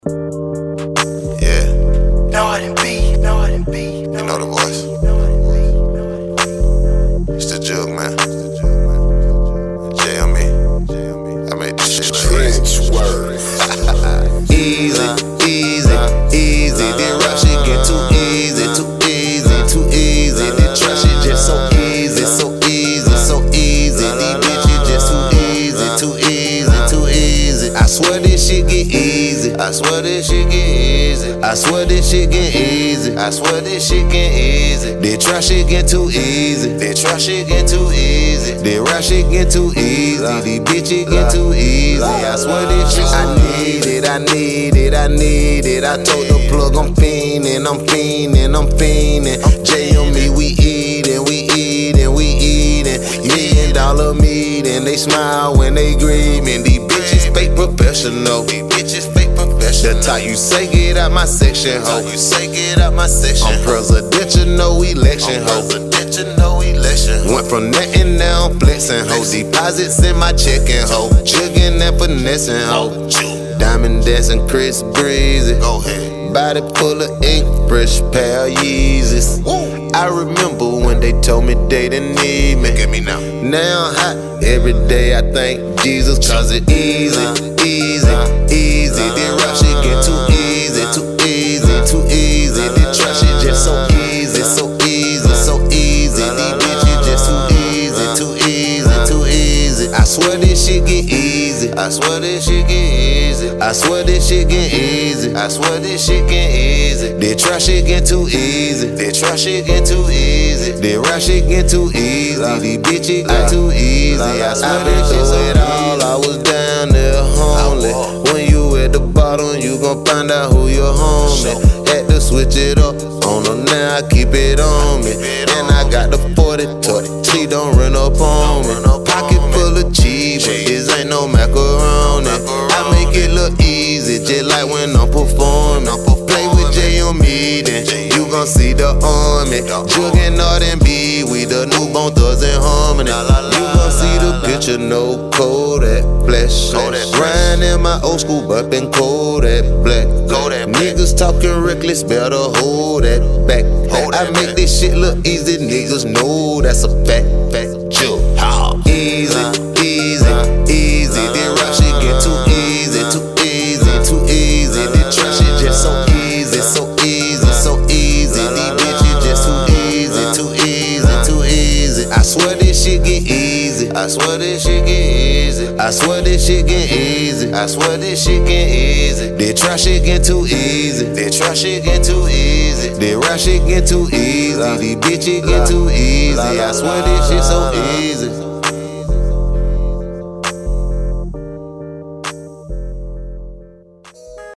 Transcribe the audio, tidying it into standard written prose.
Yeah, Northern B, Northern B. you know the voice. It's the Jug, man. JME. I made this shit easy, easy, easy. Then rap shit get too easy, too easy, too easy. Then trap shit just so easy, so easy, so easy. These bitches just too easy, too easy, too easy. I swear this shit get easy. I swear this shit get easy. I swear this shit get easy. I swear this shit get easy. The trap shit get too easy. The trap shit get too easy. The rap shit get too easy. These bitches get too easy. I swear this shit I need it. I need it. I need it. I told the plug I'm fiending. I'm fiending. I'm fiending. JME, we eating. We eating. We eating. $1 million meeting. They smile when they grieving. These bitches fake professional. These bitches fake professional. The type you say get out my section, ho. You say get out my section. I'm presidential, no election, ho. Presidential, no election. Went from nothing now I'm flexing, ho. Deposits in my checking, ho. Jugging and finessing, ho. Diamond dancing, Chris Breezy. Go ahead. Body full of ink, fresh pair of Yeezys. I remember when they told me they didn't need me. Get me now. Now I'm hot. Every day I thank Jesus, cause it easy, easy, easy. Then rap shit get too easy, too easy, too easy. Then trap shit just so easy, so easy, so easy. These bitches just too easy, too easy, too easy. I swear this shit get easy. I swear this shit get easy. I swear this shit get easy. I swear this shit get easy. The trap shit get too easy. The trap shit get too easy. The rap shit get too easy. These bitches get too easy. I swear this shit so it all. I was down there homely. When you at the bottom, you gon' find out who your homie. Had to switch it up. On them now, I keep it on me. And I got the 40 tuck. She don't run up on me. Pocket full of cheese, but this ain't no macaroni. I make it look easy, just like when I'm performing. Play with JME, then you gon' see the army. Jugging Northern B, we the newborn thugs in harmony. You gon' see the picture, no Kodak flash. Riding in my old school, bumpin' Kodak black. Niggas talking reckless, better hold that back. I make this shit look easy, niggas know that's a fact. Easy, easy, easy. Then rap shit get too easy, too easy, too easy. Then trap shit just so easy, so easy, so easy. These bitches just too easy, too easy, too easy. I swear this shit get easy. I swear this shit get easy. I swear this shit get easy. I swear this shit get easy. The trap shit get too easy. The trap shit get too easy. The rap shit get too easy. These bitches get too easy. I swear this shit so easy.